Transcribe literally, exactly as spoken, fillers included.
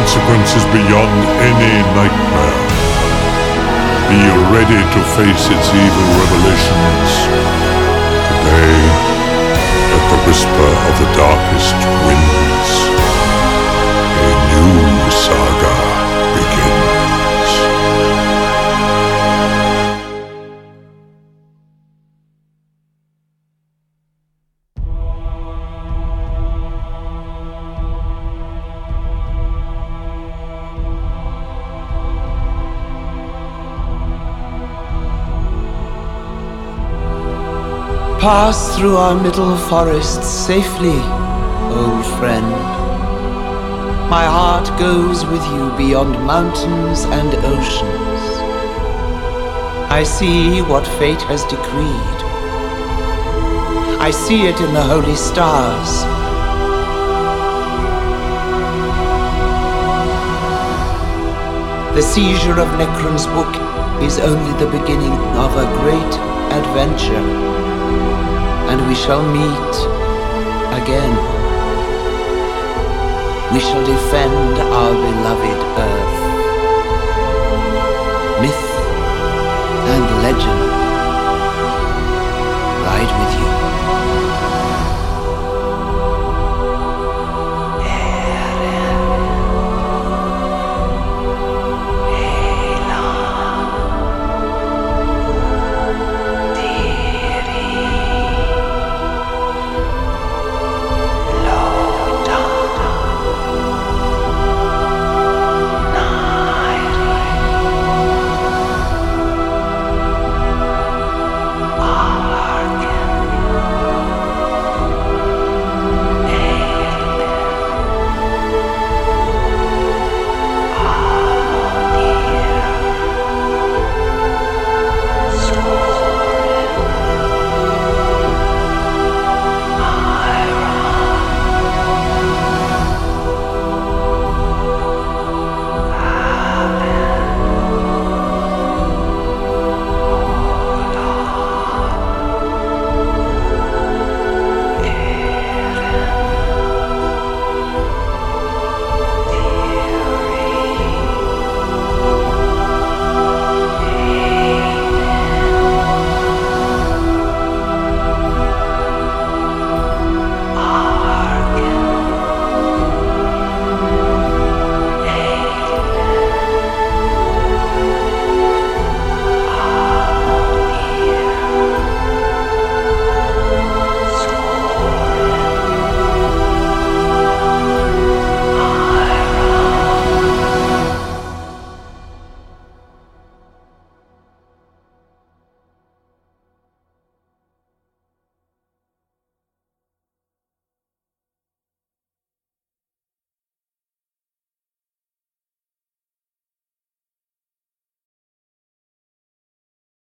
consequences beyond any nightmare. Be ready to face its evil revelations. Today, at the whisper of the darkest winds, a new saga begins. Pass through our middle forests safely, old friend. My heart goes with you beyond mountains and oceans. I see what fate has decreed. I see it in the holy stars. The seizure of Necron's book is only the beginning of a great adventure. And we shall meet again. We shall defend our beloved Earth. Myth and legend